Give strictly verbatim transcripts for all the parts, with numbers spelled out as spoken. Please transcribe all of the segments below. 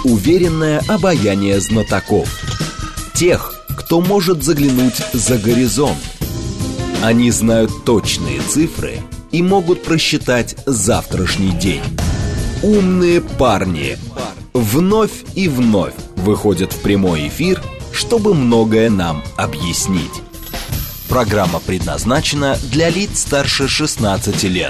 уверенное обаяние знатоков. Тех, кто может заглянуть за горизонт. Они знают точные цифры и могут просчитать завтрашний день. Умные парни вновь и вновь выходят в прямой эфир, чтобы многое нам объяснить. Программа предназначена для лиц старше шестнадцати лет.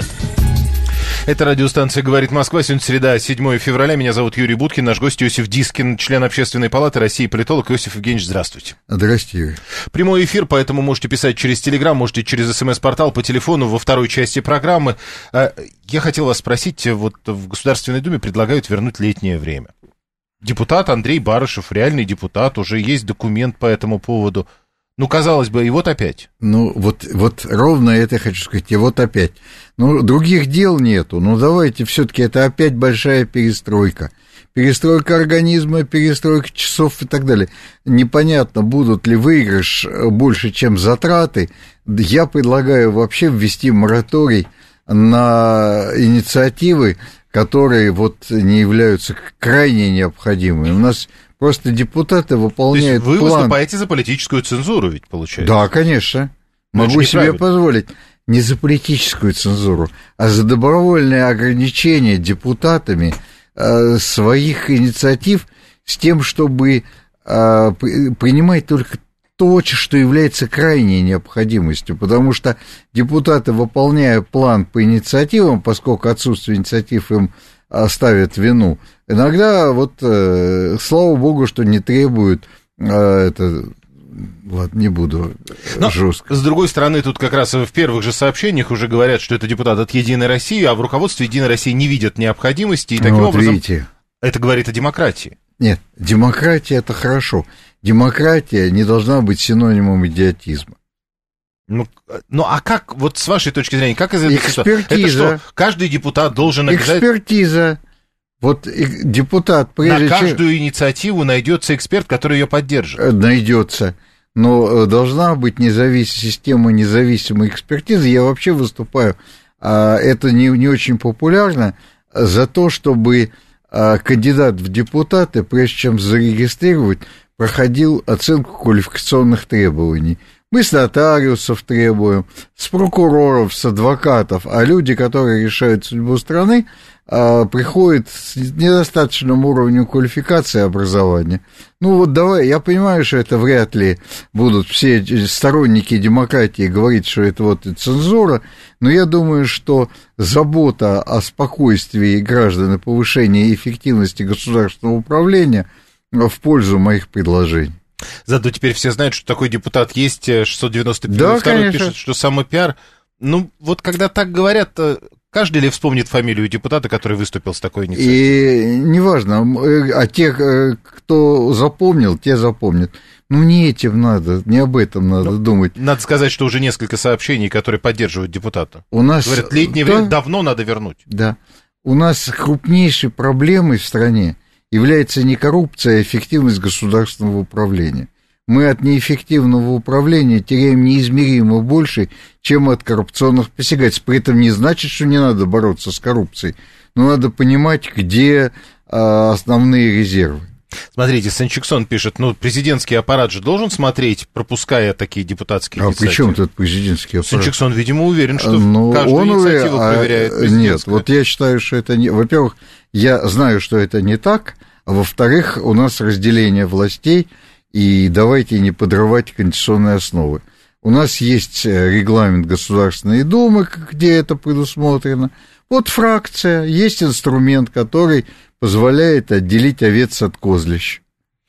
Это радиостанция «Говорит Москва». Сегодня среда, седьмое февраля. Меня зовут Юрий Буткин. Наш гость Иосиф Дискин, член Общественной палаты России, политолог. Иосиф Евгеньевич, здравствуйте. Здравствуйте, Юрий. Прямой эфир, поэтому можете писать через Телеграм, можете через СМС-портал, по телефону во второй части программы. Я хотел вас спросить, вот в Государственной Думе предлагают вернуть летнее время. Депутат Андрей Барышев, реальный депутат, уже есть документ по этому поводу. Ну, казалось бы, и вот опять. Ну, вот, вот ровно это я хочу сказать, и вот опять. Ну, других дел нету, ну, давайте все-таки это опять большая перестройка. Перестройка организма, перестройка часов и так далее. Непонятно, будут ли выигрыш больше, чем затраты. Я предлагаю вообще ввести мораторий на инициативы, которые вот не являются крайне необходимыми. У нас просто депутаты выполняют план. То есть вы план. Выступаете за политическую цензуру, ведь, получается? Да, конечно. Но могу себе позволить. Не за политическую цензуру, а за добровольное ограничение депутатами э, своих инициатив с тем, чтобы э, принимать только то, что является крайней необходимостью, потому что депутаты, выполняя план по инициативам, поскольку отсутствие инициатив им ставят вину, иногда, вот, э, слава богу, что не требуют, э, это, ладно, не буду Но, жестко. С другой стороны, тут как раз в первых же сообщениях уже говорят, что это депутат от «Единой России», а в руководстве «Единой России» не видят необходимости, и таким вот образом видите. Это говорит о демократии. Нет, демократия – это хорошо. Демократия не должна быть синонимом идиотизма. Ну, ну, а как, вот с вашей точки зрения, как из этой ситуации? Это что, каждый депутат должен обязательно... Экспертиза. Вот депутат, прежде На каждую чем... инициативу найдется эксперт, который ее поддержит. Найдется. Но должна быть независимая система независимой экспертизы. Я вообще выступаю, это не, не очень популярно, за то, чтобы кандидат в депутаты, прежде чем зарегистрировать, проходил оценку квалификационных требований. Мы с нотариусов требуем, с прокуроров, с адвокатов, а люди, которые решают судьбу страны, приходят с недостаточным уровнем квалификации и образования. Ну вот давай, я понимаю, что это вряд ли будут все сторонники демократии говорить, что это вот и цензура, но я думаю, что забота о спокойствии граждан и повышении эффективности государственного управления в пользу моих предложений. Зато теперь все знают, что такой депутат есть. шестьсот девяносто да, второй пишет, что самопиар. Ну, вот когда так говорят, каждый ли вспомнит фамилию депутата, который выступил с такой инициативой? И неважно, а те, кто запомнил, те запомнят. Ну, не этим надо, не об этом надо Но думать. Надо сказать, что уже несколько сообщений, которые поддерживают депутата. У нас... Говорят, летнее да, время давно надо вернуть. Да. У нас крупнейшей проблемой в стране является не коррупция, а эффективность государственного управления. Мы от неэффективного управления теряем неизмеримо больше, чем от коррупционных посягательств. При этом не значит, что не надо бороться с коррупцией, но надо понимать, где а, основные резервы. Смотрите, Санчиксон пишет, ну, президентский аппарат же должен смотреть, пропуская такие депутатские а инициативы. А при чем тут президентский аппарат? Санчиксон, видимо, уверен, что ну, каждую он инициативу а, проверяет президентская. Нет, вот я считаю, что это не... Во-первых, я знаю, что это не так, а во-вторых, у нас разделение властей, и давайте не подрывать конституционные основы. У нас есть регламент Государственной Думы, где это предусмотрено. Вот фракция, есть инструмент, который позволяет отделить овец от козлищ.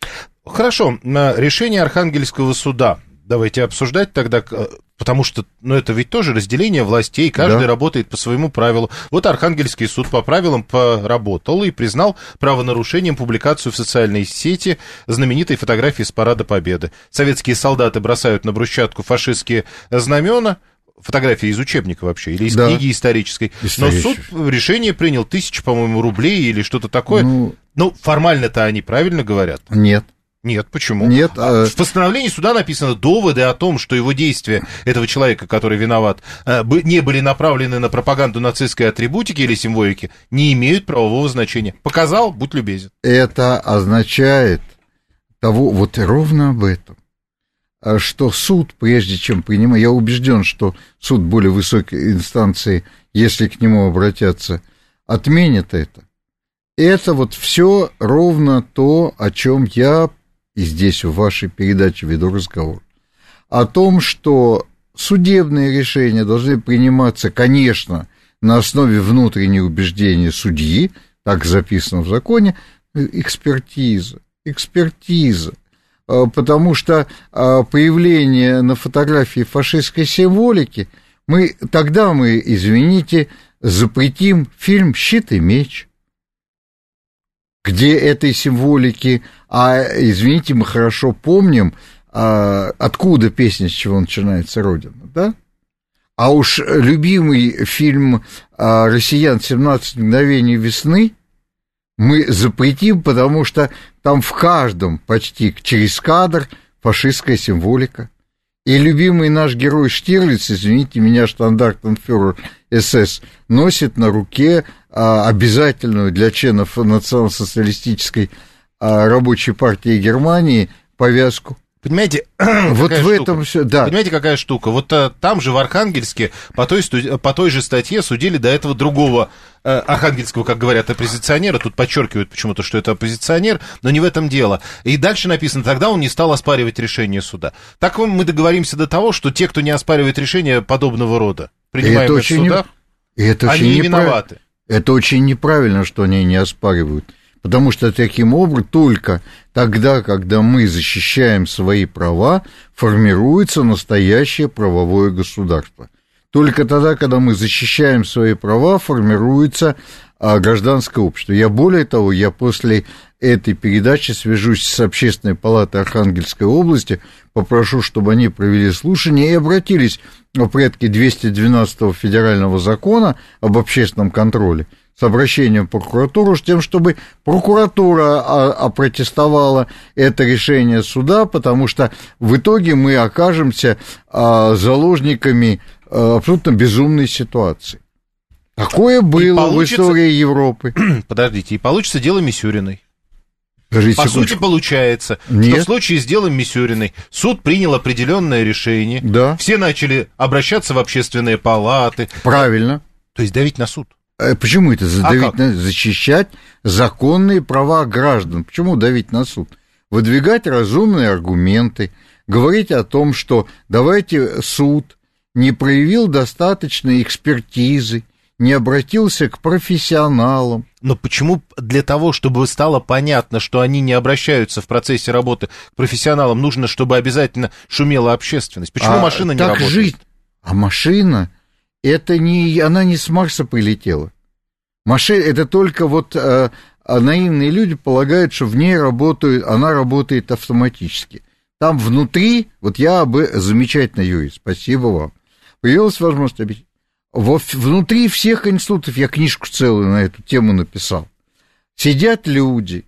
Хорошо, решение Архангельского суда давайте обсуждать тогда, потому что, ну, это ведь тоже разделение властей, каждый да. работает по своему правилу. Вот Архангельский суд по правилам поработал и признал правонарушением публикацию в социальной сети знаменитой фотографии с Парада Победы. Советские солдаты бросают на брусчатку фашистские знамена, фотография из учебника вообще, или из да. книги исторической. Но суд решение принял тысячу, по-моему, рублей или что-то такое. Ну, ну формально-то они правильно говорят? Нет. Нет, почему? Нет. А... В постановлении суда написано: доводы о том, что его действия, этого человека, который виноват, не были направлены на пропаганду нацистской атрибутики или символики, не имеют правового значения. Показал, будь любезен. Это означает того, вот ровно об этом, что суд, прежде чем принимать, я убежден, что суд более высокой инстанции, если к нему обратятся, отменит это. Это вот все ровно то, о чем я и здесь в вашей передаче веду разговор. О том, что судебные решения должны приниматься, конечно, на основе внутренних убеждений судьи, так записано в законе, экспертиза, экспертиза. Потому что появление на фотографии фашистской символики, мы, тогда мы, извините, запретим фильм «Щит и меч», где этой символики, а, извините, мы хорошо помним, а, откуда песня, с чего начинается Родина, да? А уж любимый фильм а, россиян «семнадцать мгновений весны» мы запретим, потому что там в каждом почти через кадр фашистская символика. И любимый наш герой Штирлиц, извините меня, штандартенфюрер эс эс, носит на руке а, обязательную для членов национал-социалистической а, рабочей партии Германии повязку. Понимаете, вот в штука? этом все, да. Понимаете, какая штука? Вот а, там же в Архангельске по той, по той же статье судили до этого другого а, архангельского, как говорят, оппозиционера. Тут подчеркивают почему-то, что это оппозиционер, но не в этом дело. И дальше написано: тогда он не стал оспаривать решение суда. Так мы договоримся до того, что те, кто не оспаривает решения подобного рода, принимаемые в судах, не... это они не неправ... виноваты. Это очень неправильно, что они не оспаривают. Потому что таким образом только тогда, когда мы защищаем свои права, формируется настоящее правовое государство. Только тогда, когда мы защищаем свои права, формируется а, гражданское общество. Я более того, я после этой передачи свяжусь с Общественной палатой Архангельской области, попрошу, чтобы они провели слушание и обратились в порядке двести двенадцатого федерального закона об общественном контроле с обращением в прокуратуру, с тем, чтобы прокуратура опротестовала это решение суда, потому что в итоге мы окажемся заложниками абсолютно безумной ситуации. Такое было получится... в истории Европы. Подождите, и получится дело Мисюриной. Подождите, По секундочку. сути, получается, Нет. что в случае с делом Мисюриной суд принял определенное решение, да. Все начали обращаться в общественные палаты. Правильно. То есть давить на суд. Почему это задавить а на... защищать законные права граждан? Почему давить на суд? Выдвигать разумные аргументы, говорить о том, что давайте суд не проявил достаточной экспертизы, не обратился к профессионалам. Но почему для того, чтобы стало понятно, что они не обращаются в процессе работы к профессионалам, нужно, чтобы обязательно шумела общественность? Почему а машина не так работает? Жить. А машина, это не, она не с Марса прилетела. Машина, это только вот а, а наивные люди полагают, что в ней работают, она работает автоматически. Там внутри, вот я бы, замечательно, Юрий, спасибо вам, появилась возможность объяснить. Во, внутри всех институтов, я книжку целую на эту тему написал, сидят люди,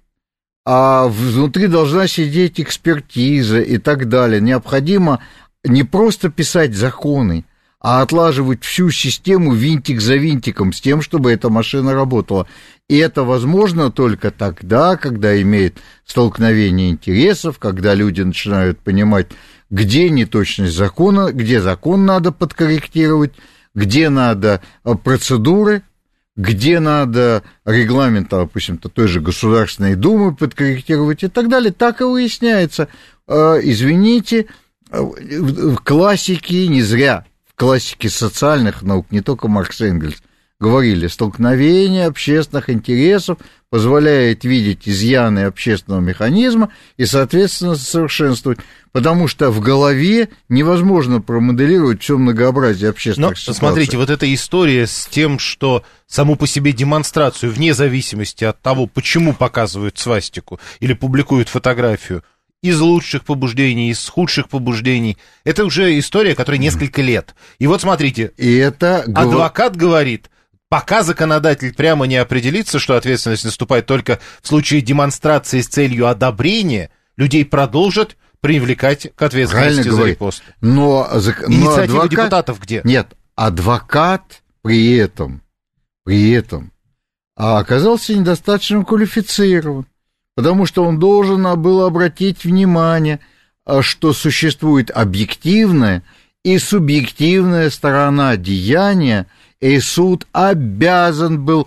а внутри должна сидеть экспертиза и так далее. Необходимо не просто писать законы, а отлаживать всю систему винтик за винтиком с тем, чтобы эта машина работала. И это возможно только тогда, когда имеет столкновение интересов, когда люди начинают понимать, где неточность закона, где закон надо подкорректировать, где надо процедуры, где надо регламент, допустим, той же Государственной Думы подкорректировать и так далее. Так и выясняется. Извините, в классике не зря, в классике социальных наук, не только Маркс и Энгельс, говорили, столкновение общественных интересов позволяет видеть изъяны общественного механизма и, соответственно, совершенствовать, потому что в голове невозможно промоделировать все многообразие общественных Но, ситуаций. Смотрите, вот эта история с тем, что саму по себе демонстрацию, вне зависимости от того, почему показывают свастику или публикуют фотографию, из лучших побуждений, из худших побуждений, это уже история, которая несколько лет. И вот смотрите, и это... адвокат говорит... Пока законодатель прямо не определится, что ответственность наступает только в случае демонстрации с целью одобрения, людей продолжат привлекать к ответственности за репост. Но, но инициатива адвокат... депутатов где? Нет, адвокат при этом, при этом оказался недостаточно квалифицирован, потому что он должен был обратить внимание, что существует объективная и субъективная сторона деяния, и суд обязан был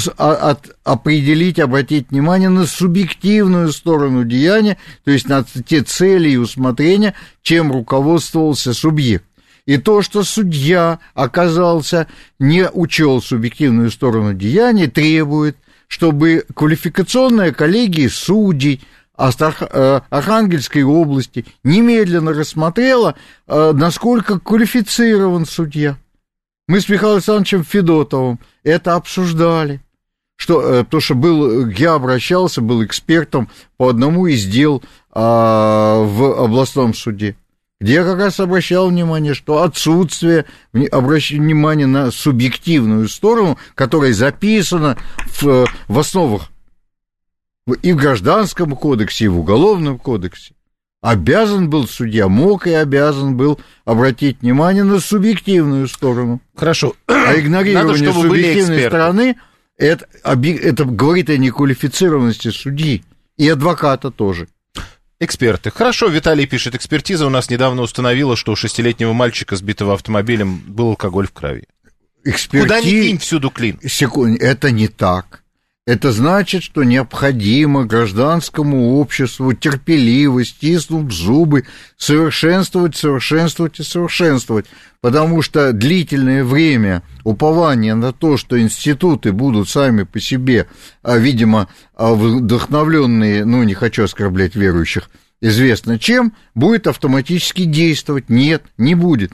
определить, обратить внимание на субъективную сторону деяния, то есть на те цели и усмотрения, чем руководствовался субъект. И то, что судья оказался, не учел субъективную сторону деяния, требует, чтобы квалификационная коллегия судей Архангельской области немедленно рассмотрела, насколько квалифицирован судья. Мы с Михаилом Александровичем Федотовым это обсуждали, что, потому что был, я обращался, был экспертом по одному из дел а, в областном суде, где я как раз обращал внимание, что отсутствие обращения внимания на субъективную сторону, которая записана в, в основах и в Гражданском кодексе, и в Уголовном кодексе. Обязан был судья, мог и обязан был обратить внимание на субъективную сторону. Хорошо. А игнорирование Надо, субъективной стороны, это, это говорит о неквалифицированности судьи и адвоката тоже. Эксперты. Хорошо, Виталий пишет, экспертиза у нас недавно установила, что у шестилетнего мальчика, сбитого автомобилем, был алкоголь в крови. Эксперти... Куда ни кинь, всюду клин. Секунд, это не так. Это значит, что необходимо гражданскому обществу терпеливо, стиснув зубы, совершенствовать, совершенствовать и совершенствовать, потому что длительное время упования на то, что институты будут сами по себе, видимо, вдохновленные, ну, не хочу оскорблять верующих, известно чем, будет автоматически действовать. Нет, не будет.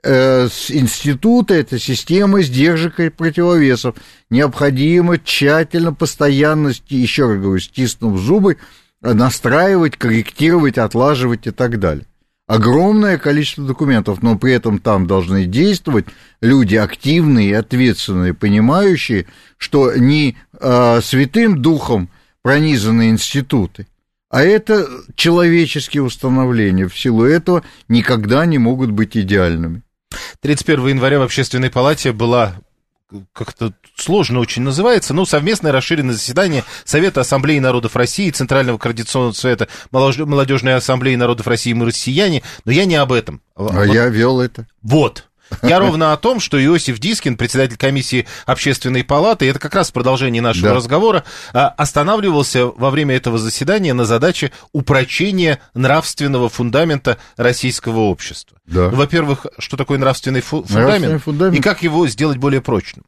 С института это система сдержек и противовесов. Необходимо тщательно, постоянно, еще раз говорю, стиснув зубы, настраивать, корректировать, отлаживать и так далее. Огромное количество документов, но при этом там должны действовать люди активные, ответственные, понимающие, что не а, святым духом пронизаны институты, а это человеческие установления. В силу этого никогда не могут быть идеальными. тридцать первого января в Общественной палате была, как-то сложно очень называется, ну, совместное расширенное заседание Совета Ассамблеи народов России, Центрального координационного совета Молодежной ассамблеи народов России «Мы россияне», но я не об этом. А вот. Я вел это. Вот. Я ровно о том, что Иосиф Дискин, председатель комиссии Общественной палаты, это как раз продолжение нашего да. разговора, останавливался во время этого заседания на задаче упрочения нравственного фундамента российского общества. Да. Ну, во-первых, что такое нравственный фу- фундамент, фундамент и как его сделать более прочным?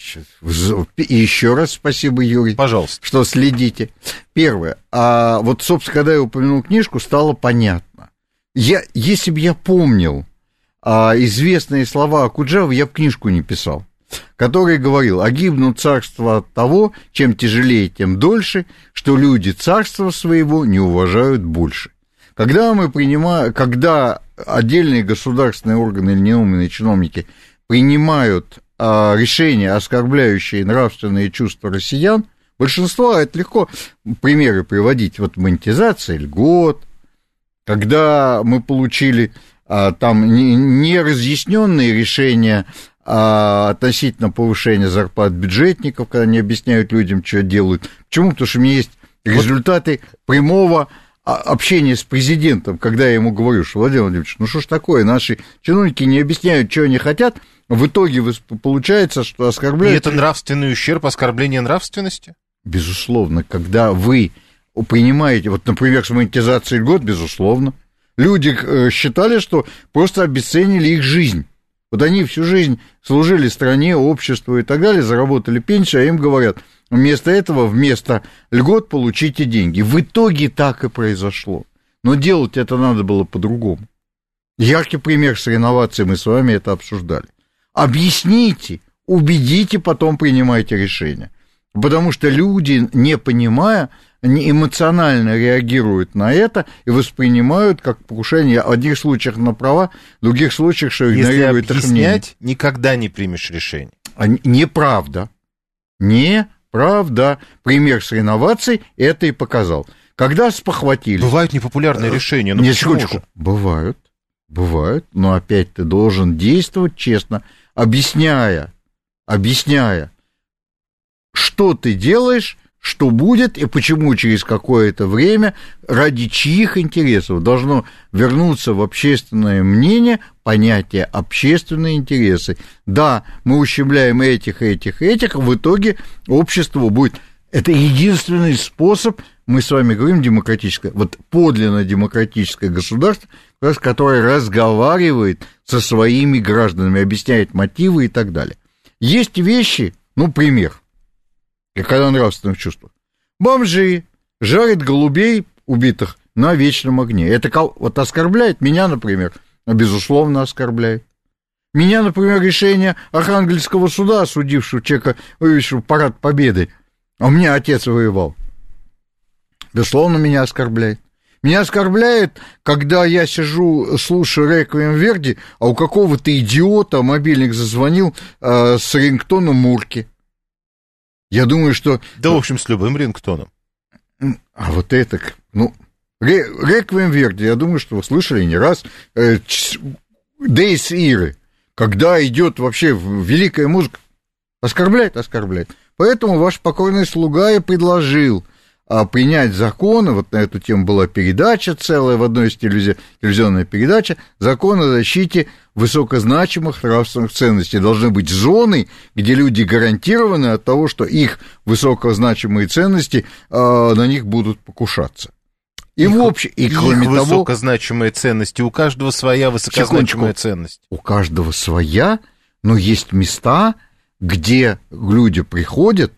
И еще раз спасибо, Юрий. Пожалуйста. Что следите. Первое. А вот, собственно, когда я упомянул книжку, стало понятно. Я, если бы я помнил а, известные слова Окуджавы, я бы книжку не писал, который говорил: «А гибнут царства от того, чем тяжелее, тем дольше, что люди царства своего не уважают больше». Когда мы принимаем, когда отдельные государственные органы или неумные чиновники принимают а, решения, оскорбляющие нравственные чувства россиян, большинство, это легко примеры приводить, вот монетизация льгот, когда мы получили а, там неразъясненные решения а, относительно повышения зарплат бюджетников, когда они объясняют людям, что делают. Почему? Потому что у меня есть результаты прямого общения с президентом, когда я ему говорю, что, Владимир Владимирович, ну что ж такое, наши чиновники не объясняют, что они хотят, в итоге получается, что оскорбляют... И это нравственный ущерб, оскорбление нравственности? Безусловно, когда вы принимаете, вот, например, с монетизацией льгот, безусловно, люди считали, что просто обесценили их жизнь. Вот они всю жизнь служили стране, обществу и так далее, заработали пенсию, а им говорят: вместо этого, вместо льгот получите деньги. В итоге так и произошло. Но делать это надо было по-другому. Яркий пример с реновацией, мы с вами это обсуждали. Объясните, убедите, потом принимайте решение. Потому что люди, не понимая, эмоционально реагируют на это и воспринимают как покушение в одних случаях на права, в других случаях, что игнорируют их мнение. Если объяснять, никогда не примешь решение. Неправда. Неправда. Пример с реновацией это и показал. Когда спохватились... Бывают непопулярные решения, но Нет, почему секундочку. же? Бывают, бывают, но опять ты должен действовать честно, объясняя, объясняя, что ты делаешь, что будет и почему через какое-то время, ради чьих интересов должно вернуться в общественное мнение понятие общественные интересы. Да, мы ущемляем этих, этих, этих, а в итоге общество будет... Это единственный способ, мы с вами говорим, демократическое, вот подлинно демократическое государство, которое разговаривает со своими гражданами, объясняет мотивы и так далее. Есть вещи, ну, пример, когда о нравственных чувствах. Бомжи жарят голубей убитых на вечном огне. Это вот оскорбляет меня, например, безусловно, оскорбляет. Меня, например, решение Архангельского суда, осудившего человека, вывезшего парад Победы, а у меня отец воевал, безусловно, меня оскорбляет. Меня оскорбляет, когда я сижу, слушаю реквием Верди, а у какого-то идиота мобильник зазвонил э, с рингтоном Мурки. Я думаю, что... Да, в общем, с любым рингтоном. А вот это... Ну, реквием Верди, я думаю, что вы слышали не раз. Э, Дейс Иры, когда идет вообще великая музыка, оскорбляет, оскорбляет. Поэтому ваш покорный слуга и предложил а, принять законы, вот на эту тему была передача целая, в одной из телевизи... телевизионной передачи, закон о защите высокозначимых нравственных ценностей. Должны быть зоны, где люди гарантированы от того, что их высокозначимые ценности, а, на них будут покушаться. И их, в общем, и кроме их того... высокозначимые ценности, у каждого своя высокозначимая ценность. У каждого своя, но есть места, где люди приходят,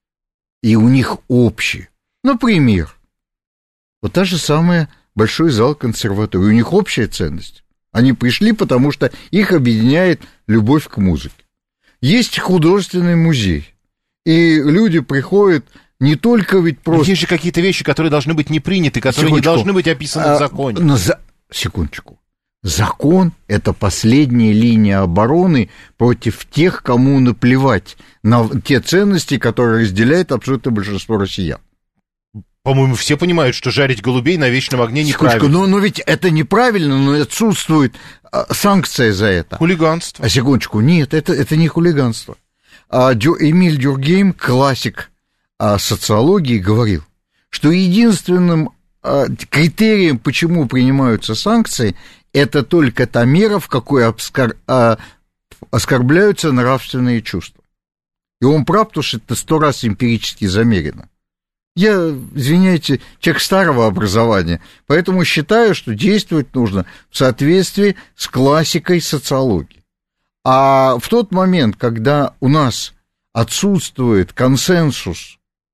и у них общие. Например, вот та же самая большой зал консерватории, у них общая ценность. Они пришли, потому что их объединяет любовь к музыке. Есть художественный музей, и люди приходят не только ведь просто... Есть же какие-то вещи, которые должны быть не приняты, которые Секундочку. не должны быть описаны а, в законе. Но за... Секундочку. Закон – это последняя линия обороны против тех, кому наплевать на те ценности, которые разделяет абсолютное большинство россиян. По-моему, все понимают, что жарить голубей на вечном огне неправильно. Но, но ведь это неправильно, но отсутствует а, санкция за это. Хулиганство. А секундочку, нет, это, это не хулиганство. А, Дю, Эмиль Дюркгейм, классик а, социологии, говорил, что единственным а, критерием, почему принимаются санкции, это только та мера, в какой обскор... а, оскорбляются нравственные чувства. И он прав, потому что это сто раз эмпирически замерено. Я, извиняйте, человек старого образования, поэтому считаю, что действовать нужно в соответствии с классикой социологии. А в тот момент, когда у нас отсутствует консенсус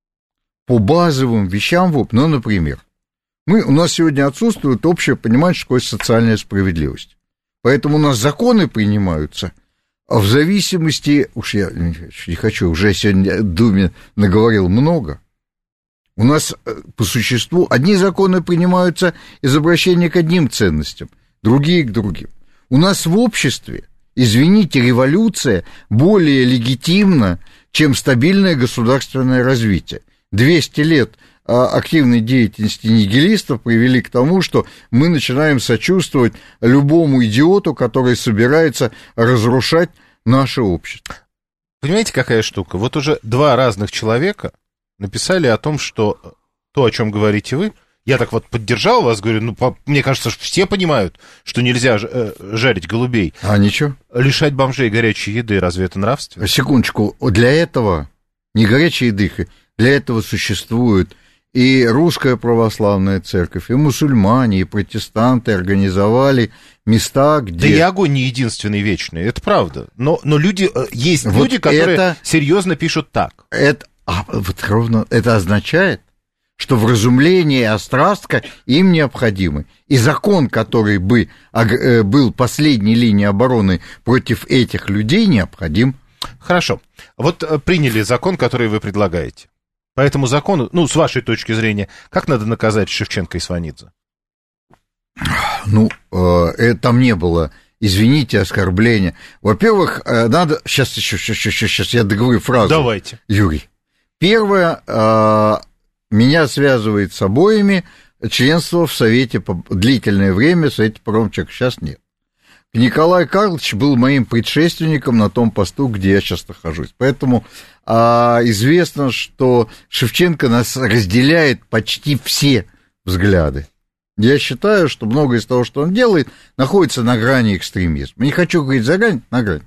по базовым вещам, ну, например, мы, у нас сегодня отсутствует общее понимание, что такое социальная справедливость. Поэтому у нас законы принимаются в зависимости... Уж я не хочу, уже сегодня Думе наговорил много. У нас по существу одни законы принимаются из обращения к одним ценностям, другие к другим. У нас в обществе, извините, революция более легитимна, чем стабильное государственное развитие. двести лет активной деятельности нигилистов привели к тому, что мы начинаем сочувствовать любому идиоту, который собирается разрушать наше общество. Понимаете, какая штука? Вот уже два разных человека написали о том, что то, о чем говорите вы, я так вот поддержал вас, говорю, ну, по, мне кажется, что все понимают, что нельзя ж, э, жарить голубей. А ничего? Лишать бомжей горячей еды, разве это нравственно? Секундочку, для этого, не горячей еды, для этого существует и русская православная церковь, и мусульмане, и протестанты организовали места, где... Да и огонь не единственный вечный, это правда. Но, но люди, есть вот люди, которые это, серьезно пишут так. Это, а вот ровно это означает, что вразумление и острастка им необходимы. И закон, который бы был последней линией обороны против этих людей, необходим. Хорошо. Вот приняли закон, который вы предлагаете. По этому закону, ну, с вашей точки зрения, как надо наказать Шевченко и Сванидзе? Ну, э, там не было, извините, оскорбления. Во-первых, э, надо... Сейчас, сейчас, сейчас, сейчас я договорю фразу. Давайте. Юрий. Первое, э, меня связывает с обоими членство в Совете, длительное время в Совете по правам человека, сейчас нет. Николай Карлович был моим предшественником на том посту, где я сейчас нахожусь. Поэтому а, известно, что Шевченко нас разделяет почти все взгляды. Я считаю, что многое из того, что он делает, находится на грани экстремизма. Не хочу говорить за грань, на грани.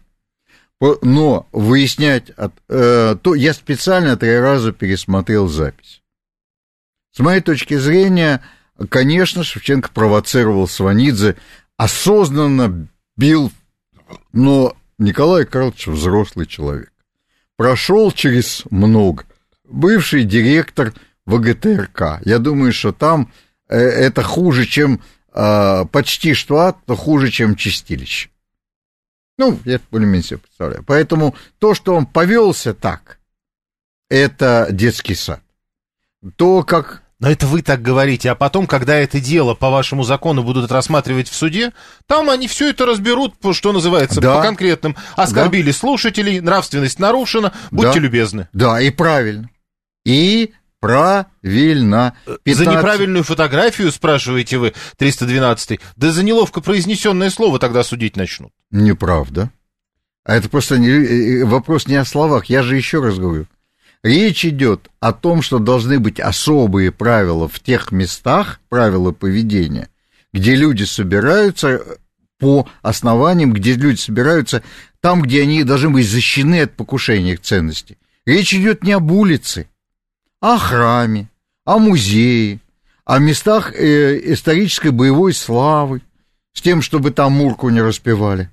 Но выяснять, от, э, то я специально три раза пересмотрел запись. С моей точки зрения, конечно, Шевченко провоцировал Сванидзе, осознанно бил, но Николай Карлович взрослый человек. Прошел через много. Бывший директор ВГТРК. Я думаю, что там это хуже, чем э, почти что ад, но хуже, чем чистилище. Ну, я более-менее себе представляю. Поэтому то, что он повелся так, это детский сад. То, как... Но это вы так говорите, а потом, когда это дело по вашему закону будут рассматривать в суде, там они все это разберут, что называется, да. По конкретным. Оскорбили да. слушателей, нравственность нарушена, будьте да. любезны. Да, и правильно. И правильно. пятнадцать... За неправильную фотографию, спрашиваете вы, триста двенадцатый, да за неловко произнесенное слово тогда судить начнут. Неправда. А это просто не... вопрос не о словах, я же еще раз говорю. Речь идет о том, что должны быть особые правила в тех местах, правила поведения, где люди собираются по основаниям, где люди собираются там, где они должны быть защищены от покушения их ценностей. Речь идет не об улице, а о храме, о музее, о местах э, исторической боевой славы, с тем, чтобы там мурку не распевали.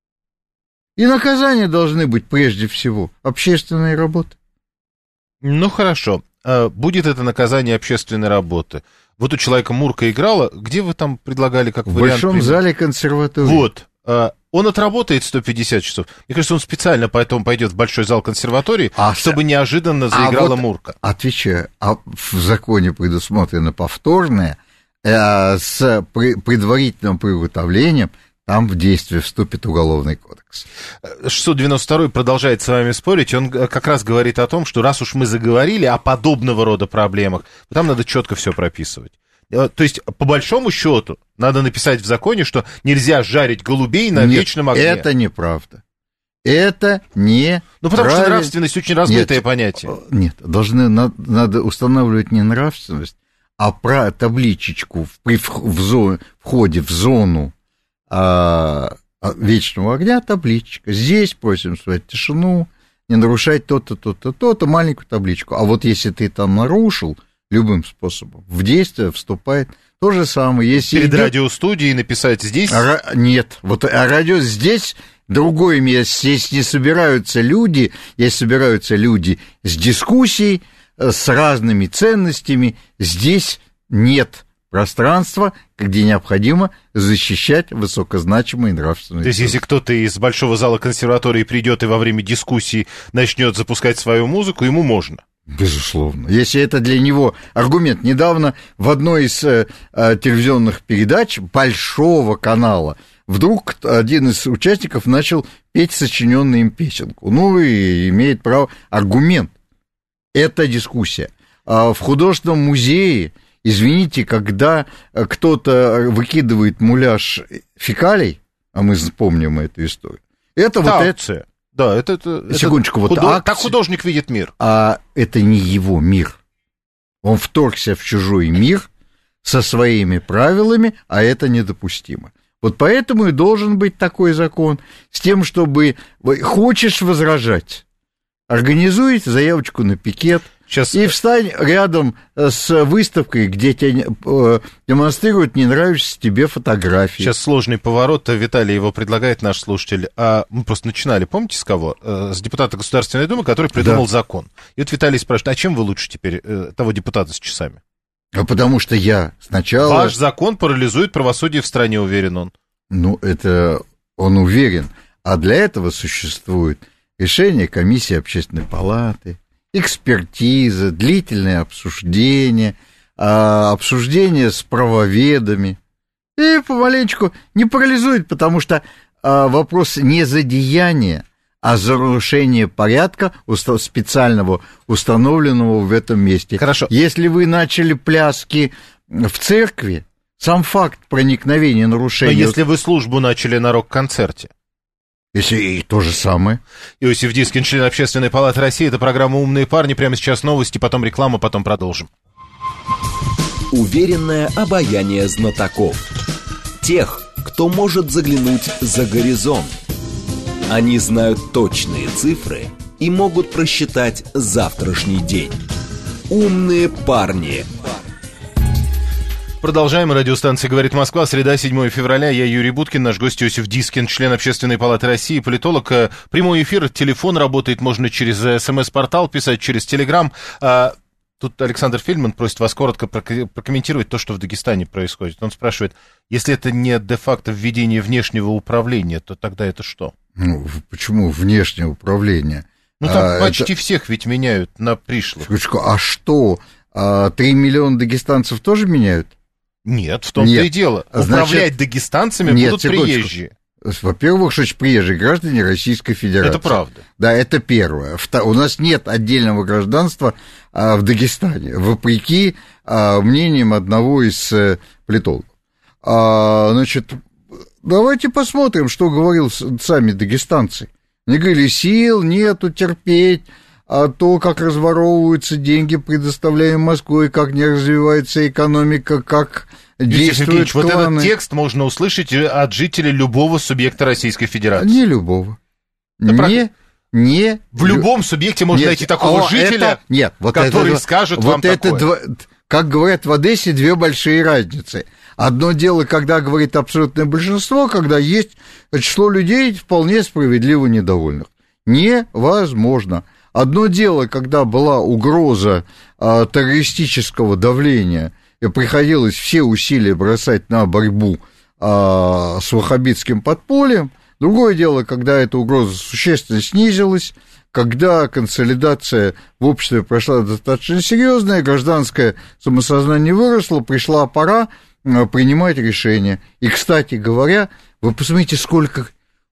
И наказания должны быть прежде всего общественной работы. Ну, хорошо. Будет это наказание общественной работы. Вот у человека мурка играла. Где вы там предлагали как в вариант? В большом зале консерватории. Вот. Он отработает сто пятьдесят часов. Мне кажется, он специально поэтому пойдет в большой зал консерватории, а, чтобы неожиданно заиграла а вот, мурка. Отвечаю. А в законе предусмотрено повторное э, с предварительным приготовлением. Там в действие вступит Уголовный кодекс. шестьсот девяносто второй продолжает с вами спорить. Он как раз говорит о том, что раз уж мы заговорили о подобного рода проблемах, там надо четко все прописывать. То есть, по большому счету, надо написать в законе, что нельзя жарить голубей на Нет, вечном огне. Это неправда. Это не. Ну, потому правиль... что нравственность очень размытое нет, понятие. Нет, должны, надо, надо устанавливать не нравственность, а про табличечку при в зо, входе в зону а, вечного огня, табличка. Здесь просим соблюдать тишину, не нарушать то-то, то-то, то-то, маленькую табличку. А вот если ты там нарушил любым способом, в действие вступает то же самое. Если перед идет... радиостудией написать здесь? А, нет, вот а радио здесь другое место. Здесь не собираются люди, здесь собираются люди с дискуссией, с разными ценностями. Здесь нет пространства, где необходимо защищать высокозначимые нравственные. То есть, если кто-то из большого зала консерватории придет и во время дискуссии начнет запускать свою музыку, ему можно? Безусловно. Если это для него аргумент. Недавно в одной из э, телевизионных передач большого канала вдруг один из участников начал петь сочиненную им песенку. Ну, и имеет право. Аргумент. Это дискуссия. А в художественном музее, извините, когда кто-то выкидывает муляж фекалий, а мы помним эту историю, это да, вот это... Да, это... это Секундочку, это вот худо... акция... Так художник видит мир. А это не его мир. Он вторгся в чужой мир со своими правилами, а это недопустимо. Вот поэтому и должен быть такой закон, с тем, чтобы... Хочешь возражать, организуй заявочку на пикет, сейчас... и встань рядом с выставкой, где тебе демонстрируют не нравящиеся тебе фотографии. Сейчас сложный поворот, Виталий его предлагает, наш слушатель. А мы просто начинали, помните, с кого? С депутата Государственной Думы, который придумал да. закон. И вот Виталий спрашивает, а чем вы лучше теперь того депутата с часами? А потому что я сначала... Ваш закон парализует правосудие в стране, уверен он. Ну, это он уверен. А для этого существует решение комиссии Общественной палаты, экспертиза, длительное обсуждение, обсуждение с правоведами. И помаленечку не парализует, потому что вопрос не задеяния, а за нарушение порядка, специального, установленного в этом месте. Хорошо. Если вы начали пляски в церкви, сам факт проникновения, нарушения... Но если вы службу начали на рок-концерте? Если и то же самое. Иосиф Дискин, член Общественной палаты России. Это программа «Умные парни». Прямо сейчас новости, потом реклама, потом продолжим. Уверенное обаяние знатоков. Тех, кто может заглянуть за горизонт. Они знают точные цифры и могут просчитать завтрашний день. «Умные парни». Продолжаем. Радиостанция «Говорит Москва». Среда, седьмое февраля. Я Юрий Буткин, наш гость Иосиф Дискин, член Общественной палаты России, политолог. Прямой эфир, телефон работает, можно через СМС-портал писать, через Телеграм. Тут Александр Фельдман просит вас коротко прокомментировать то, что в Дагестане происходит. Он спрашивает, если это не де-факто введение внешнего управления, то тогда это что? Ну, почему внешнее управление? Ну, там а, почти это... всех ведь меняют на пришлых. А что, три миллиона дагестанцев тоже меняют? Нет, в том-то и дело. Управлять Значит... дагестанцами Нет, будут секундочку. приезжие. Во-первых, что значит приезжие граждане Российской Федерации. Это правда. Да, это первое. У нас нет отдельного гражданства а, в Дагестане, вопреки а, мнениям одного из а, политологов. А, значит, давайте посмотрим, что говорил сами дагестанцы. Они говорили, сил нету терпеть, а то, как разворовываются деньги, предоставляемые Москвой, как не развивается экономика, как действуют кланы. Вот этот текст можно услышать от жителей любого субъекта Российской Федерации. Не любого. Да не, правда? не. В любом субъекте можно нет, найти такого о, жителя, это, нет, вот который это, скажет вот вам это такое. Два, как говорят в Одессе, две большие разницы. Одно дело, когда говорит абсолютное большинство, когда есть число людей вполне справедливо недовольных. Невозможно. Одно дело, когда была угроза а, террористического давления, и приходилось все усилия бросать на борьбу а, с ваххабитским подпольем. Другое дело, когда эта угроза существенно снизилась, когда консолидация в обществе прошла достаточно серьезная, гражданское самосознание выросло, пришла пора а, принимать решения. И, кстати говоря, вы посмотрите, сколько...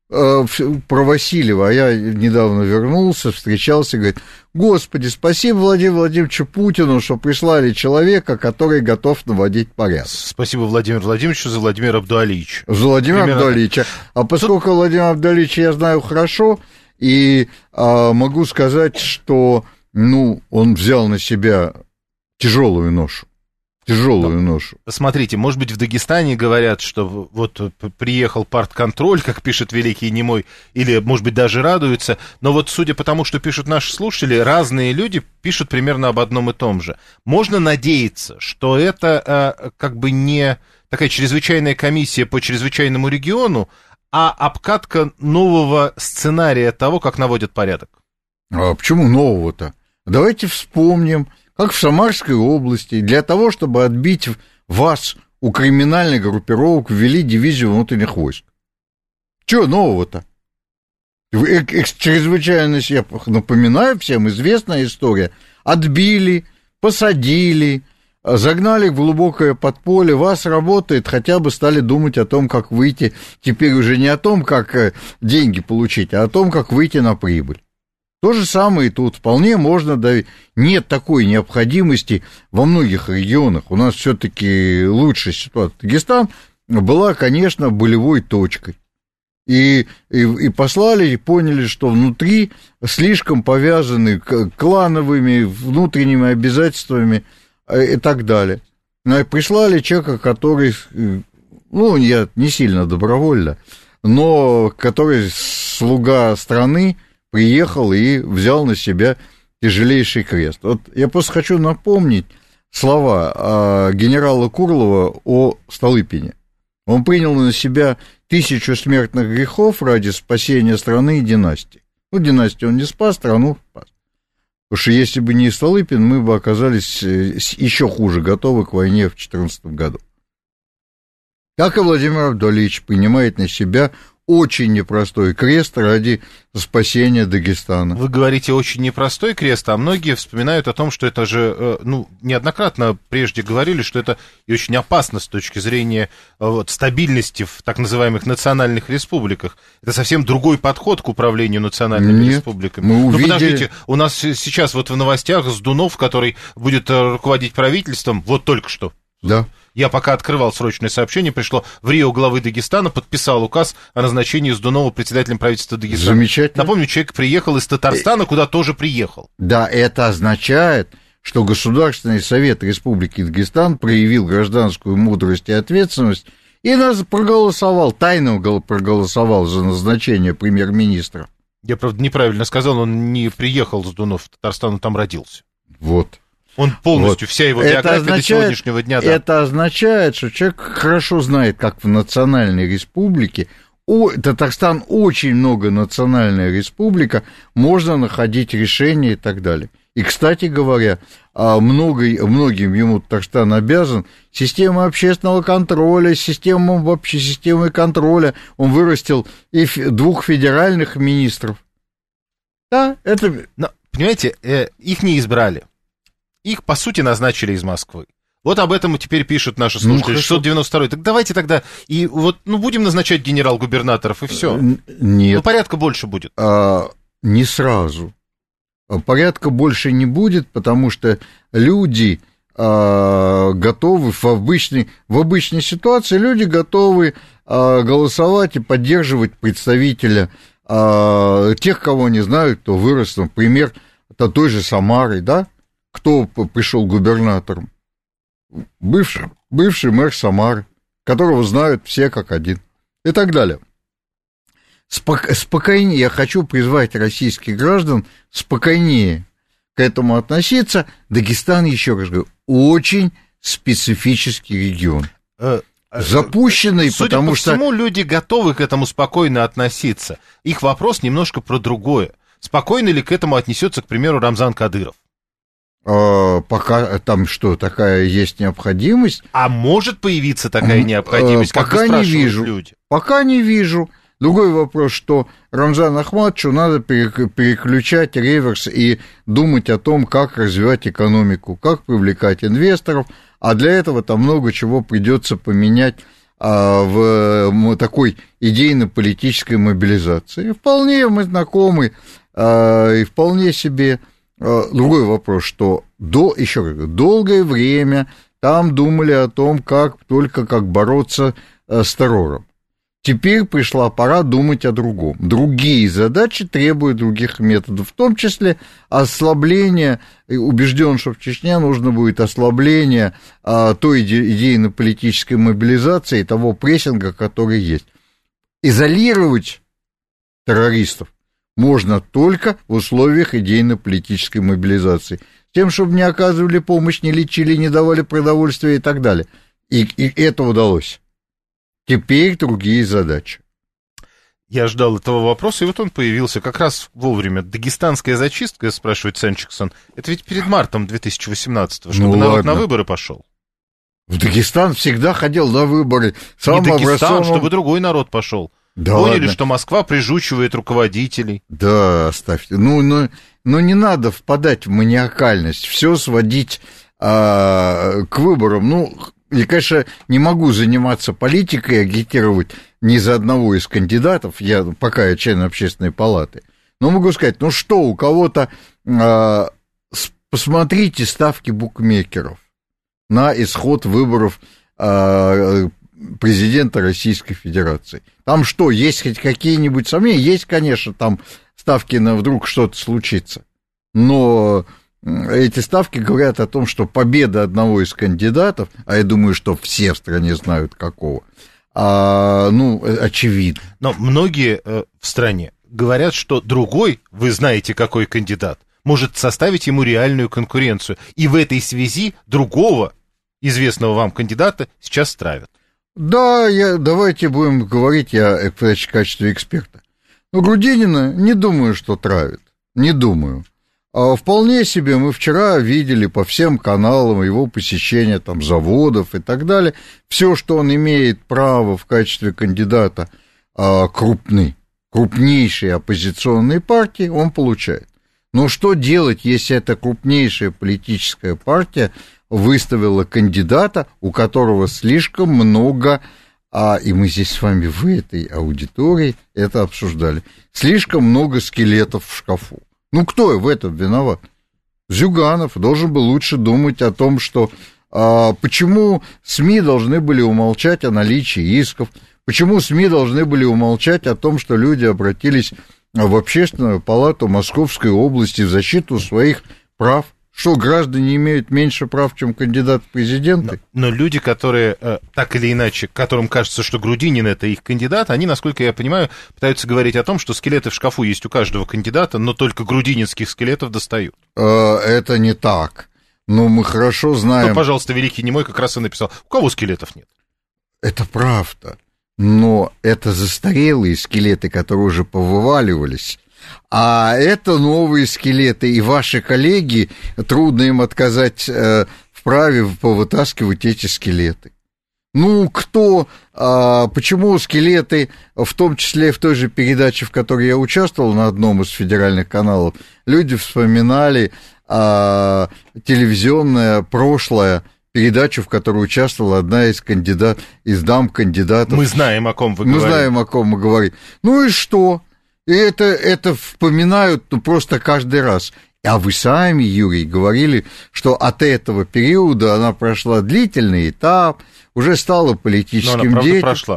про Васильева, а я недавно вернулся, встречался, говорит, господи, спасибо Владимиру Владимировичу Путину, что прислали человека, который готов наводить порядок. Спасибо Владимиру Владимировичу за Владимира Абдуалиевича. За Владимира Абдуалиевича. А поскольку Тут... Владимира Абдуалиевича я знаю хорошо, и а, могу сказать, что, ну, он взял на себя тяжелую ношу. Тяжелую да. ношу. Смотрите, может быть, в Дагестане говорят, что вот приехал партконтроль, как пишет Великий Немой, или, может быть, даже радуются, но вот судя по тому, что пишут наши слушатели, разные люди пишут примерно об одном и том же. Можно надеяться, что это как бы не такая чрезвычайная комиссия по чрезвычайному региону, а обкатка нового сценария того, как наводят порядок. А почему нового-то? Давайте вспомним, как в Самарской области, для того, чтобы отбить вас у криминальных группировок, ввели дивизию внутренних войск. Чего нового-то? Чрезвычайно, я напоминаю всем, известная история. Отбили, посадили, загнали в глубокое подполье, вас работает, хотя бы стали думать о том, как выйти, теперь уже не о том, как деньги получить, а о том, как выйти на прибыль. То же самое и тут. Вполне можно, да, нет такой необходимости во многих регионах. У нас все-таки лучшая ситуация. Дагестан была, конечно, болевой точкой. И, и, и послали, и поняли, что внутри слишком повязаны клановыми, внутренними обязательствами и так далее. И прислали человека, который, ну, я не сильно добровольно, но который слуга страны, приехал и взял на себя тяжелейший крест. Вот я просто хочу напомнить слова генерала Курлова о Столыпине. Он принял на себя тысячу смертных грехов ради спасения страны и династии. Ну, династию он не спас, страну спас. Потому что если бы не Столыпин, мы бы оказались еще хуже готовы к войне в две тысячи четырнадцатом году. Как и Владимир Абдуалиевич принимает на себя очень непростой крест ради спасения Дагестана. Вы говорите очень непростой крест, а многие вспоминают о том, что это же, ну, неоднократно прежде говорили, что это и очень опасно с точки зрения вот, стабильности в так называемых национальных республиках. Это совсем другой подход к управлению национальными Нет, республиками. Мы увидели... Ну, подождите, у нас сейчас вот в новостях Сдунов, который будет руководить правительством, вот только что. Да. Я пока открывал срочное сообщение, пришло в Рио главы Дагестана, подписал указ о назначении Сдунова председателем правительства Дагестана. Замечательно. Напомню, человек приехал из Татарстана, куда тоже приехал. Да, это означает, что Государственный совет Республики Дагестан проявил гражданскую мудрость и ответственность и нас проголосовал, тайно проголосовал за назначение премьер-министра. Я, правда, неправильно сказал, он не приехал Сдунов в Татарстан, он там родился. Вот. Он полностью, вот. вся его это биография означает, до сегодняшнего дня. Да. Это означает, что человек хорошо знает, как в национальной республике, о, Татарстан очень многонациональная республика, можно находить решения и так далее. И, кстати говоря, много, многим ему Татарстан обязан системой общественного контроля, системой, вообще системой контроля. Он вырастил и двух федеральных министров. Да, это... Но, понимаете, э, их не избрали. Их, по сути, назначили из Москвы. Вот об этом теперь пишут наши слушатели. Ну, шестьсот девяносто второй. Так давайте тогда и вот, ну, будем назначать генерал-губернаторов, и все. Нет. Ну, порядка больше будет. А, не сразу. Порядка больше не будет, потому что люди а, готовы в обычной, в обычной ситуации, люди готовы а, голосовать и поддерживать представителя а, тех, кого не знают, кто вырос, например, это той же Самары, да? Кто пришел губернатором? Бывший, бывший мэр Самары, которого знают все как один, и так далее. Спок- спокойнее, я хочу призвать российских граждан спокойнее к этому относиться. Дагестан, еще раз говорю, очень специфический регион. Запущенный, Судя потому по что... всему, люди готовы к этому спокойно относиться. Их вопрос немножко про другое. Спокойно ли к этому отнесется, к примеру, Рамзан Кадыров? Пока там что, такая есть необходимость. А может появиться такая необходимость, как пока не вижу. Люди? Пока не вижу. Другой вопрос, что Рамзану Ахматовичу надо переключать реверс и думать о том, как развивать экономику, как привлекать инвесторов, а для этого там много чего придется поменять а, в такой идейно-политической мобилизации. Вполне мы знакомы а, и вполне себе... Другой вопрос, что до, еще раз говорю, долгое время там думали о том, как только как бороться с террором. Теперь пришла пора думать о другом. Другие задачи требуют других методов, в том числе ослабление, убежден, что в Чечне нужно будет ослабление а, той идейно-политической мобилизации, того прессинга, который есть. Изолировать террористов можно только в условиях идейно-политической мобилизации. Тем, чтобы не оказывали помощь, не лечили, не давали продовольствия и так далее. И, и это удалось. Теперь другие задачи. Я ждал этого вопроса, и вот он появился как раз вовремя. Дагестанская зачистка, спрашивает Сенчиксон, это ведь перед мартом две тысячи восемнадцатого, чтобы ну, народ ладно. на выборы пошел. В Дагестан всегда ходил на выборы. Не Дагестан, образцовым... чтобы другой народ пошел. Да Поняли, ладно. что Москва прижучивает руководителей. Да, оставьте. Ну, ну, ну не надо впадать в маниакальность, все сводить а, к выборам. Ну, я, конечно, не могу заниматься политикой, агитировать ни за одного из кандидатов, я, пока я член общественной палаты. Но могу сказать, ну что, у кого-то... А, посмотрите ставки букмекеров на исход выборов а, президента Российской Федерации. Там что, есть хоть какие-нибудь сомнения? Есть, конечно, там ставки на вдруг что-то случится. Но эти ставки говорят о том, что победа одного из кандидатов, а я думаю, что все в стране знают какого, а, ну, очевидно. Но многие э, в стране говорят, что другой, вы знаете, какой кандидат, может составить ему реальную конкуренцию. И в этой связи другого известного вам кандидата сейчас травят. Да, я, давайте будем говорить я в качестве эксперта. Но Грудинина не думаю, что травит. Не думаю. А вполне себе мы вчера видели по всем каналам его посещения там заводов и так далее. Все, что он имеет право в качестве кандидата а, крупны, крупнейшие оппозиционные партии, он получает. Но что делать, если эта крупнейшая политическая партия выставила кандидата, у которого слишком много, а, и мы здесь с вами в этой аудитории это обсуждали, слишком много скелетов в шкафу. Ну, кто в этом виноват? Зюганов должен был лучше думать о том, что а, почему СМИ должны были умолчать о наличии исков, почему СМИ должны были умолчать о том, что люди обратились в Общественную палату Московской области в защиту своих прав. Что, граждане имеют меньше прав, чем кандидат в президенты? Но, но люди, которые, э, так или иначе, которым кажется, что Грудинин — это их кандидат, они, насколько я понимаю, пытаются говорить о том, что скелеты в шкафу есть у каждого кандидата, но только грудининских скелетов достают. Э, это не так. Ну, мы хорошо знаем... Ну, пожалуйста, великий немой как раз и написал, у кого скелетов нет? Это правда. Но это застарелые скелеты, которые уже повываливались. А это новые скелеты, и ваши коллеги, трудно им отказать э, в праве повытаскивать эти скелеты. Ну, кто, а, почему скелеты, в том числе в той же передаче, в которой я участвовал на одном из федеральных каналов, люди вспоминали а, телевизионное прошлое, передачу, в которой участвовала одна из кандидат, из дам кандидатов. Мы знаем, о ком вы мы говорите. Мы знаем, о ком мы говорим. Ну и что? И это, это вспоминают ну, просто каждый раз. А вы сами, Юрий, говорили, что от этого периода она прошла длительный этап, уже стала политическим деятелем. Но она, правда, прошла.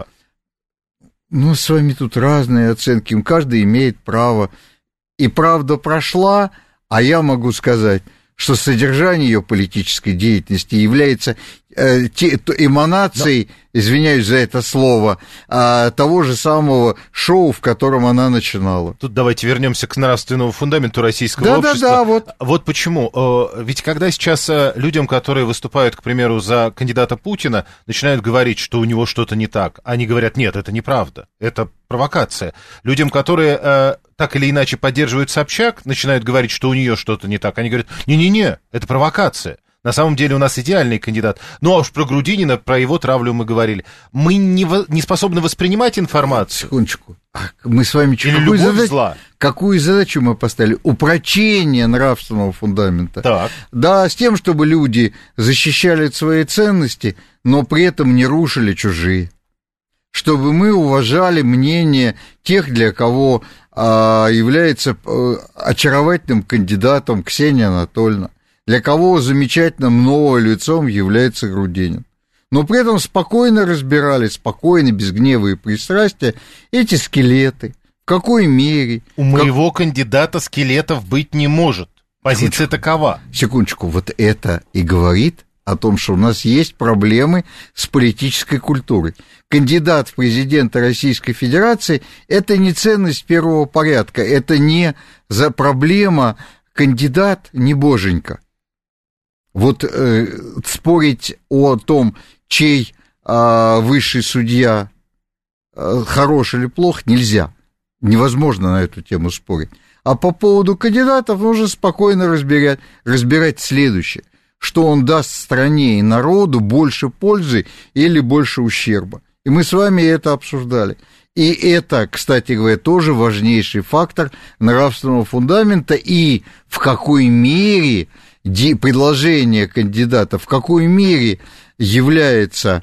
Ну, с вами тут разные оценки, каждый имеет право. И правда прошла, а я могу сказать, что содержание ее политической деятельности является э, те, то, эманацией, Но... извиняюсь за это слово, э, того же самого шоу, в котором она начинала. Тут давайте вернемся к нравственному фундаменту российского да, общества. Да, да, вот. Вот почему. Ведь когда сейчас людям, которые выступают, к примеру, за кандидата Путина, начинают говорить, что у него что-то не так, они говорят, нет, это неправда, это провокация. Людям, которые... Э, так или иначе поддерживают Собчак, начинают говорить, что у нее что-то не так. Они говорят, не-не-не, это провокация. На самом деле у нас идеальный кандидат. Ну, а уж про Грудинина, про его травлю мы говорили. Мы не, во, не способны воспринимать информацию. Секундочку. Мы с вами... Или любовь задачу, зла. Какую задачу мы поставили? Упрочение нравственного фундамента. Так. Да, с тем, чтобы люди защищали свои ценности, но при этом не рушили чужие. Чтобы мы уважали мнение тех, для кого а, является а, очаровательным кандидатом Ксения Анатольевна, для кого замечательным новым лицом является Грудинин. Но при этом спокойно разбирали, спокойно, без гнева и пристрастия, эти скелеты, в какой мере... У как... моего кандидата скелетов быть не может. Позиция секундочку, такова. Секундочку, вот это и говорит о том, что у нас есть проблемы с политической культурой. Кандидат в президенты Российской Федерации – это не ценность первого порядка, это не за проблема кандидат, не боженька. Вот э, спорить о том, чей э, высший судья э, хорош или плох, нельзя. Невозможно на эту тему спорить. А по поводу кандидатов нужно спокойно разбирать, разбирать следующее. Что он даст стране и народу больше пользы или больше ущерба. И мы с вами это обсуждали. И это, кстати говоря, тоже важнейший фактор нравственного фундамента. И в какой мере предложение кандидата, в какой мере является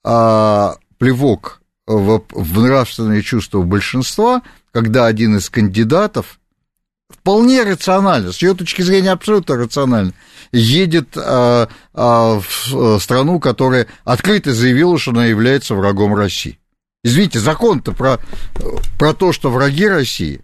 а, плевок в, в нравственные чувства большинства, когда один из кандидатов вполне рационально, с ее точки зрения абсолютно рационально, едет а, а, в страну, которая открыто заявила, что она является врагом России. Извините, закон-то про, про то, что враги России,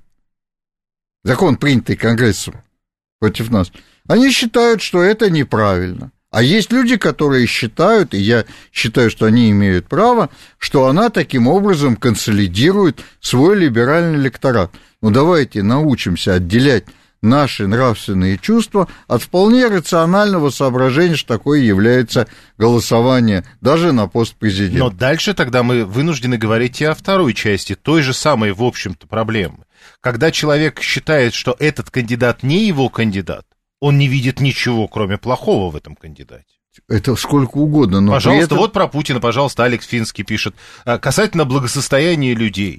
закон, принятый Конгрессом против нас, они считают, что это неправильно. А есть люди, которые считают, и я считаю, что они имеют право, что она таким образом консолидирует свой либеральный электорат. Ну, давайте научимся отделять наши нравственные чувства от вполне рационального соображения, что такое является голосование даже на пост президента. Но дальше тогда мы вынуждены говорить и о второй части той же самой, в общем-то, проблемы. Когда человек считает, что этот кандидат не его кандидат, он не видит ничего, кроме плохого в этом кандидате. Это сколько угодно. Но пожалуйста, этом... вот про Путина, пожалуйста, Алекс Финский пишет. Касательно благосостояния людей.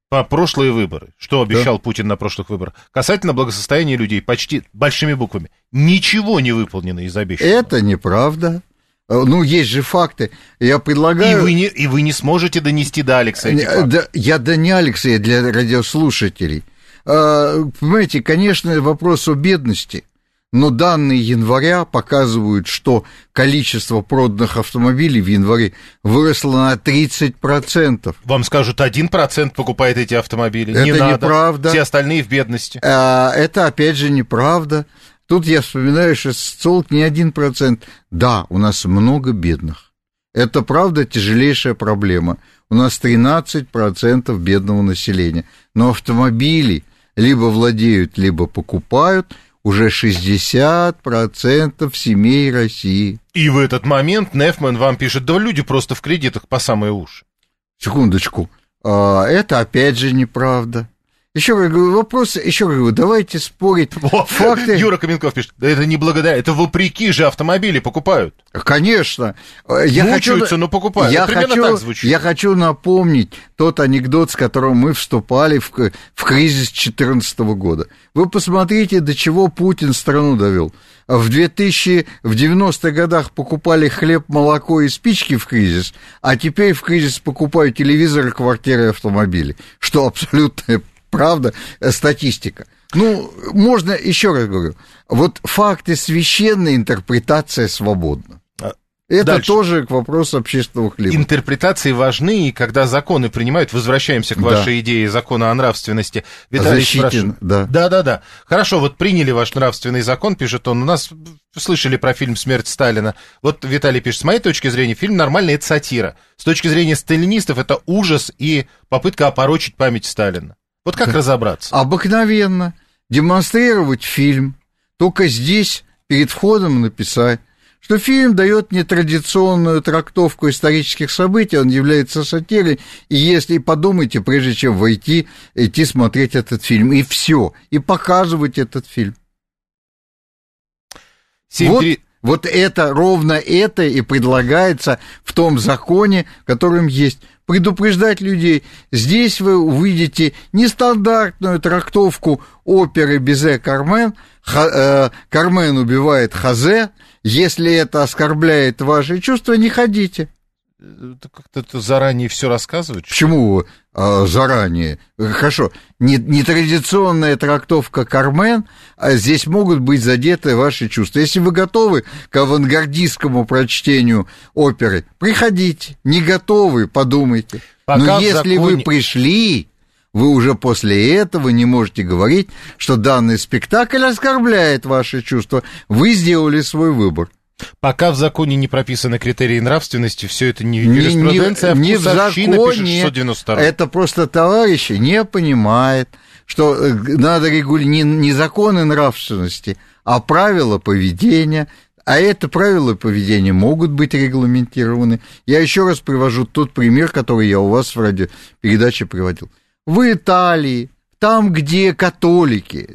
по прошлые выборы. Что обещал да. Путин на прошлых выборах? Касательно благосостояния людей, почти большими буквами. Ничего не выполнено из обещанного. Это неправда. Ну, есть же факты. Я предлагаю... И вы не, и вы не сможете донести до Алекса эти факты. Да, я да не Алекса, я для радиослушателей. Понимаете, конечно, вопрос о бедности, но данные января показывают, что количество проданных автомобилей в январе выросло на тридцать процентов. Вам скажут, один процент покупает эти автомобили. Это не надо. Неправда. Все остальные в бедности. Это, опять же, неправда. Тут я вспоминаю, что социолог не один процент. Да, у нас много бедных. Это, правда, тяжелейшая проблема. У нас тринадцать процентов бедного населения. Но автомобили либо владеют, либо покупают уже шестьдесят процентов семей России. И в этот момент Нефман вам пишет, да люди просто в кредитах по самые уши. Секундочку. Это, опять же, неправда. Еще раз говорю, вопрос, еще раз говорю, давайте спорить. О, факты... Юра Каменков пишет, да это не благодаря, это вопреки же автомобили покупают. Конечно. Я Мучаются, хочу... но покупают. Я, примерно хочу... так звучит. Я хочу напомнить тот анекдот, с которым мы вступали в, в кризис две тысячи четырнадцатого года. Вы посмотрите, до чего Путин страну довел. В две тысячи девяностых годах покупали хлеб, молоко и спички в кризис, а теперь в кризис покупают телевизоры, квартиры и автомобили. Что абсолютно... Правда, статистика. Ну, можно, еще раз говорю, вот факты священны, интерпретация свободна. Это Дальше. Тоже к вопросу общественного хлеба. Интерпретации важны, и когда законы принимают, возвращаемся к вашей да. идее закона о нравственности. Виталий спрашивает. Да. да, да, да. Хорошо, вот приняли ваш нравственный закон, пишет он. У нас слышали про фильм «Смерть Сталина». Вот Виталий пишет, с моей точки зрения, фильм нормальный, это сатира. С точки зрения сталинистов, это ужас и попытка опорочить память Сталина. Вот как да. разобраться? Обыкновенно демонстрировать фильм, только здесь перед входом написать, что фильм дает нетрадиционную трактовку исторических событий, он является сатирой, и если подумайте, прежде чем войти, идти смотреть этот фильм, и все, и показывать этот фильм. Вот, вот это, ровно это и предлагается в том законе, которым есть. Предупреждать людей. Здесь вы увидите нестандартную трактовку оперы «Бизе Кармен». Ха, э, Кармен убивает Хозе. Если это оскорбляет ваши чувства, не ходите. Как-то ты заранее все рассказываешь? Почему а, заранее? Хорошо, нетрадиционная трактовка Кармен, а здесь могут быть задеты ваши чувства. Если вы готовы к авангардистскому прочтению оперы, приходите. Не готовы, подумайте. Пока Но если законе... вы пришли, вы уже после этого не можете говорить, что данный спектакль оскорбляет ваши чувства. Вы сделали свой выбор. Пока в законе не прописаны критерии нравственности, все это не юриспруденция, не, не, а вкусовщина, пишет шестьсот девяносто второй. Это просто товарищи не понимают, что надо регулировать не, не законы нравственности, а правила поведения. А это правила поведения могут быть регламентированы. Я еще раз привожу тот пример, который я у вас в радиопередаче приводил. В Италии, там, где католики,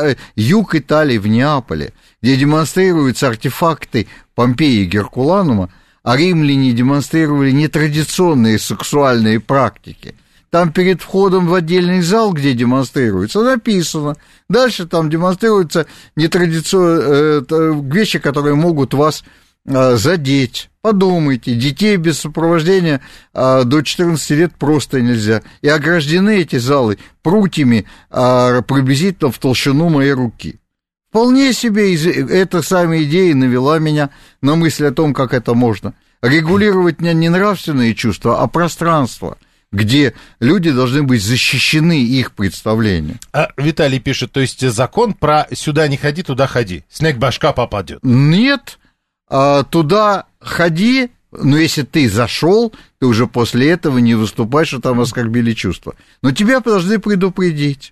юг Италии, в Неаполе, где демонстрируются артефакты Помпеи и Геркуланума, а римляне демонстрировали нетрадиционные сексуальные практики. Там перед входом в отдельный зал, где демонстрируется, написано. Дальше там демонстрируются нетрадиционные вещи, которые могут вас задеть. Подумайте, детей без сопровождения а, до четырнадцати лет просто нельзя. И ограждены эти залы прутьями а, приблизительно в толщину моей руки. Вполне себе эта самая идея навела меня на мысль о том, как это можно. Регулировать не нравственные чувства, а пространство, где люди должны быть защищены, их представления. А Виталий пишет, то есть закон про «сюда не ходи, туда ходи», снег башка попадет. Нет. А, туда ходи, но если ты зашел, ты уже после этого не выступаешь, что там оскорбили чувства. Но тебя должны предупредить.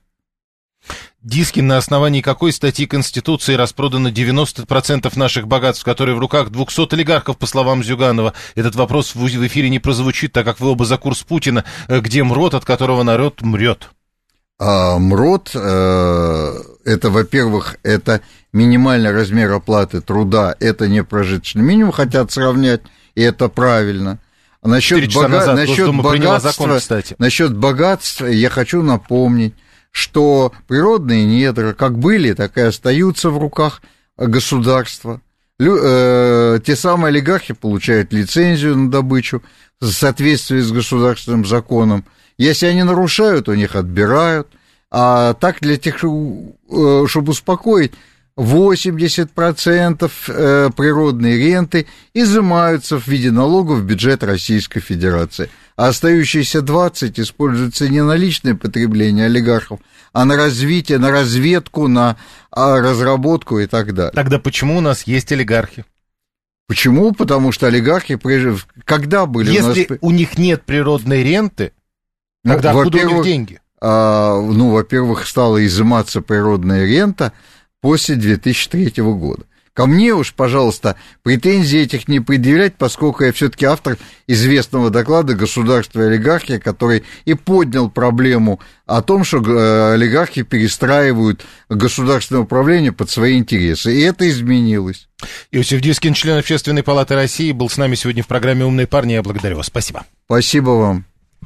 Дискин, на основании какой статьи Конституции распродано девяносто процентов наших богатств, которые в руках двухсот олигархов, по словам Зюганова? Этот вопрос в эфире не прозвучит, так как вы оба за курс Путина. Где МРОТ, от которого народ мрет? А, МРОТ, э, это, во-первых, это минимальный размер оплаты труда, это не прожиточный минимум, хотят сравнять, и это правильно. Насчет, бога... насчет, богатства, закон, насчет богатства я хочу напомнить, что природные недра как были, так и остаются в руках государства. Лю... Э, те самые олигархи получают лицензию на добычу в соответствии с государственным законом. Если они нарушают, у них отбирают. А так, для тех, чтобы успокоить, восемьдесят процентов природной ренты изымаются в виде налогов в бюджет Российской Федерации, а остающиеся двадцать процентов используются не на личное потребление олигархов, а на развитие, на разведку, на разработку и так далее. Тогда почему у нас есть олигархи? Почему? Потому что олигархи, когда были Если у нас... Если у них нет природной ренты, тогда ну, откуда у них деньги? А, ну, во-первых, стала изыматься природная рента после две тысячи третьего года. Ко мне уж, пожалуйста, претензий этих не предъявлять, поскольку я все-таки автор известного доклада «Государство и олигархия», который и поднял проблему о том, что олигархи перестраивают государственное управление под свои интересы, и это изменилось. Иосиф Дискин, член Общественной палаты России, был с нами сегодня в программе «Умные парни». Я благодарю вас. Спасибо. Спасибо вам.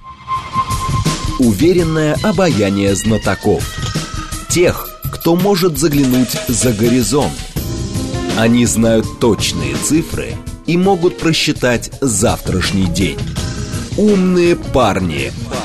Уверенное обаяние знатоков. Тех, кто может заглянуть за горизонт. Они знают точные цифры и могут просчитать завтрашний день. Умные парни.